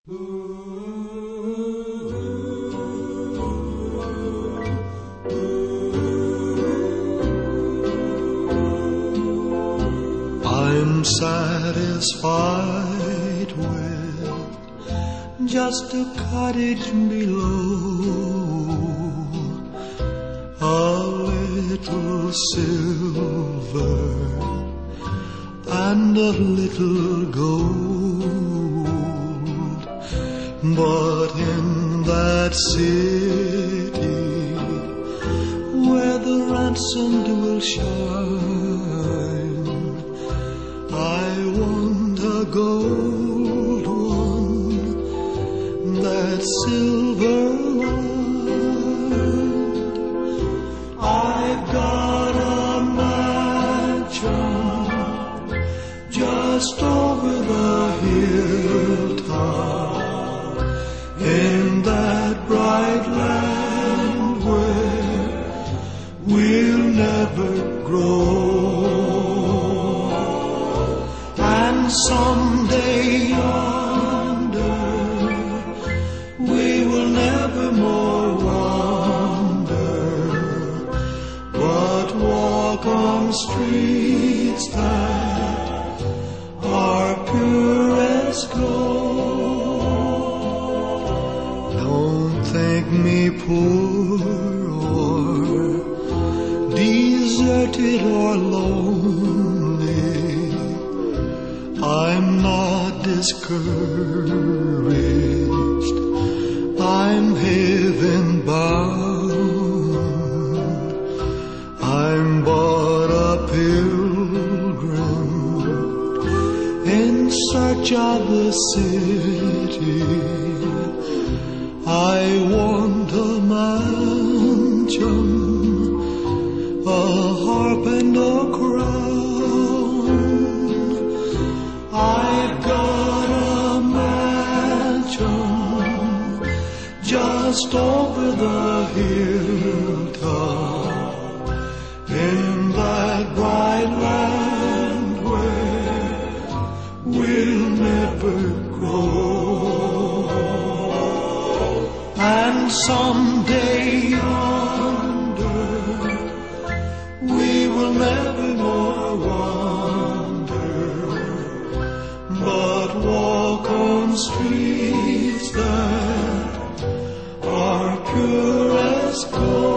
I'm satisfied with just a cottage below, a little silver and a little gold. But in that city where the ransomed will shine, I want a gold one, that silver one. I've got a mansion just over the hilltop, in that bright land where we'll never grow. And someday yonder we will never more wander, but walk on streets that are pure as gold. Don't think me poor or deserted or lonely. I'm not discouraged, I'm heaven bound. I'm but a pilgrim in search of the city. I want a mansion, a harp and a crown. I've got a mansion just over the hilltop, in that bright land where we'll never grow. And someday yonder we will never more wander, but walk on streets that are pure as gold.